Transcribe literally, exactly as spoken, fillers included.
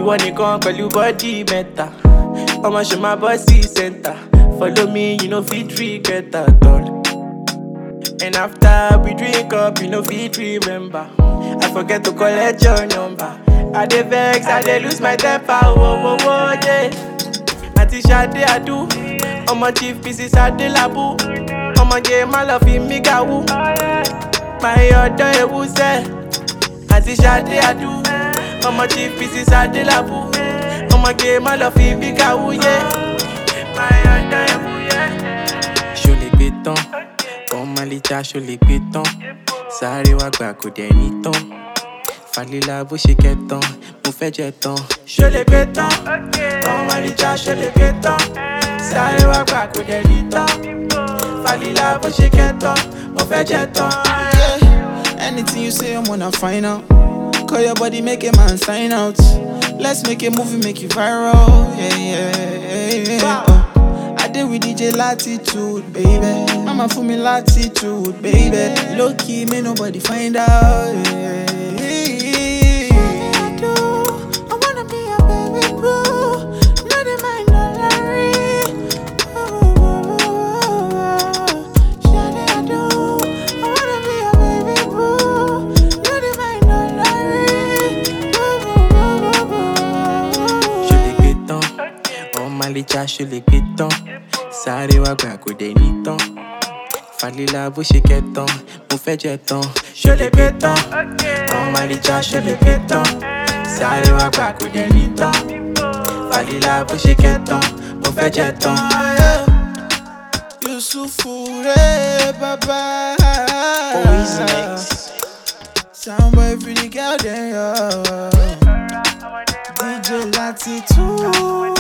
ìwọ nìkan pẹ̀lú body mẹ́ta. I'ma show my bossy center. Follow me, you know fit regret at all. And after we drink up, you know fit remember. I forget to collect your number. I dey vex, I dey lose my temper. Whoa, whoa, whoa, yeah. Auntie Shade Adu, I'ma chief pieces at the labu. I'ma get my love in me gawu. My other ewu say. Auntie Shade Adu, I'ma chief pieces at the labu. I'ma get my love in me gawu, yeah. My other ewu, yeah. Show les bétons, on m'a l'ita, show les bétons. Sáré wá gbà kò dẹ̀ ní tán. Falila bó ṣe kẹtàn, mo fẹ́ jẹ tán. Show les bétons, on m'a l'ita, show les bétons. Sáré wá gbà kò dẹ̀ ní tán. Falila bó ṣe kẹtàn, mo fẹ́ jẹ tán. Anything you say, I'm gonna find out. Call your body, make a man sign out. Let's make a movie, make it viral. Yeah, yeah, yeah, yeah. Oh, I did with D J Latitude, baby. Mama for me latitude, baby. Low key, may nobody find out. Yeah, yeah, yeah. I do. I wanna be your baby boo. Not in my dollar. Malicha show les bétons. Sáré wá gbà kò dẹ̀ ní tán. Falila bó ṣe kẹtàn, mo fẹ́ jẹ tán. Show les bétons, on Malicha show les bétons. Sáré wá gbà kò dẹ̀ ní tán. Falila bó ṣe kẹtàn, mo fẹ́ jẹ tán. Yusufu re baba. Always next. Soundboy for the girl there, yo. D J Latitude.